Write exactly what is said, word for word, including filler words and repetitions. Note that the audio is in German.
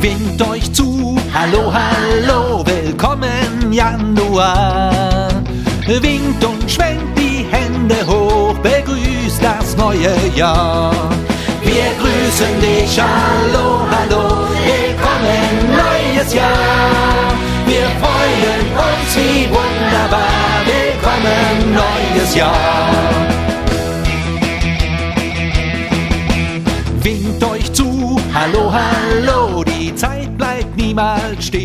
Winkt euch zu, hallo, hallo, willkommen Januar. Winkt und schwenkt die Hände hoch, begrüßt das neue Jahr. Wir grüßen dich, hallo, hallo, willkommen neues Jahr. Wir freuen uns wie wunderbar, willkommen neues Jahr. Winkt euch zu, hallo, hallo, die Zeit bleibt niemals stehen.